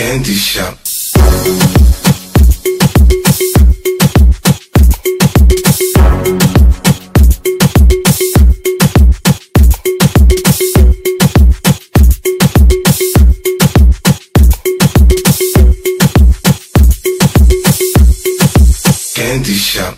candy shop. Candy shop.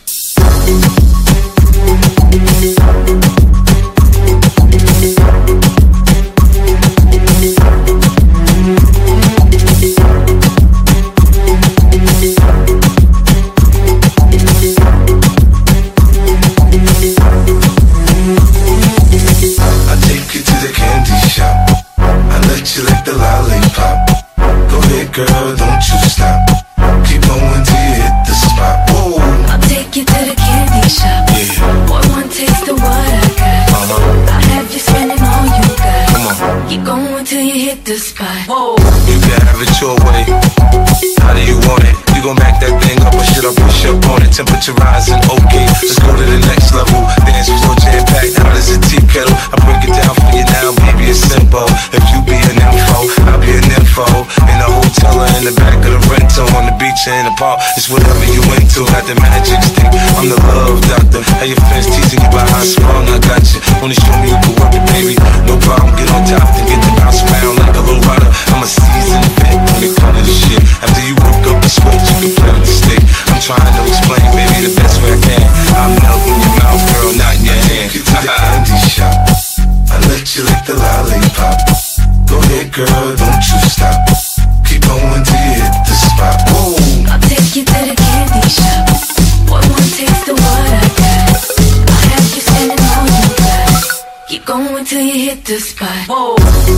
You like the lollipop. Go ahead, girl, don't you stop. Keep going till you hit the spot. Whoa. I'll take you to the candy shop. Yeah. Want one taste of what I got. I'll have you spending all you got. Come on. Keep going till you hit the spot. Whoa. You can have it your way. How do you want it? You gon' back that thing up or should I push up on it? Temperature rising, okay. Let's go to the next level. Dance floor jam-packed, hot as a tea kettle. I break it down for you now, baby, it's simple. If you be an info, I'll be an info. In a hotel or in the back of the rental, on the beach or in the park, it's whatever you into. Got the magic stick, I'm the love doctor. How your friends teasing you about how I sprung, I got you. Wanna show me you can work it, baby. No problem, get on top and get the bounce around like a little rider. I'm a seasoned vet when it comes to the shit. After you work up the sweat, you can play with the stick. I'm trying to explain, baby, the best way I can. I'm melting in your mouth, girl, not in your hand. Get to the candy shop. I let you lick the lollipop. Go ahead, girl, don't you stop. Keep going till you hit the spot. Whoa. I'll take you to the candy shop. Want one taste of what I got. I'll have you spending all you got. Keep going till you hit the spot. Whoa.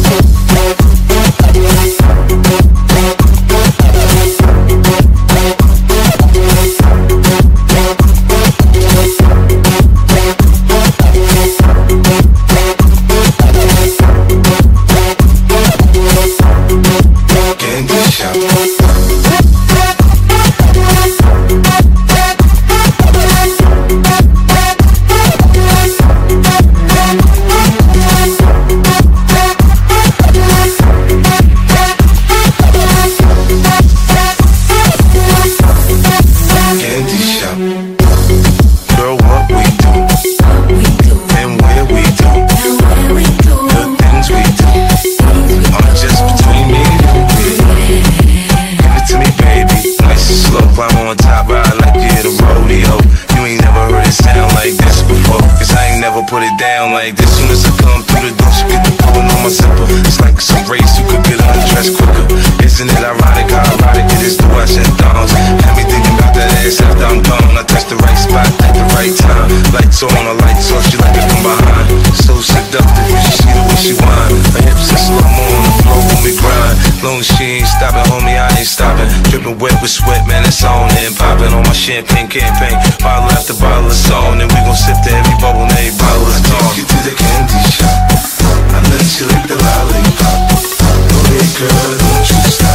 Put it down like this. Soon as I come through the door, she get the pulling on my zipper. It's like some race, you could get undressed quicker. Isn't it ironic how erotic it is to watch and thongs? Had me thinking about that ass after I'm gone. I touch the right spot at the right time. Lights on, a lights off, she like it from behind. So seductive, you should see the way she whine. Her hips are slow-mo on the floor when we grind. Long as she ain't stopping, homie, I ain't stopping. Dripping wet with sweat, man, it's on and popping on my champagne campaign. Bottle after bottle of song, and we gon' sip to every bubble and every bottle. I take you to the candy shop. I let you lick the lollipop. Go ahead, girl, don't you stop.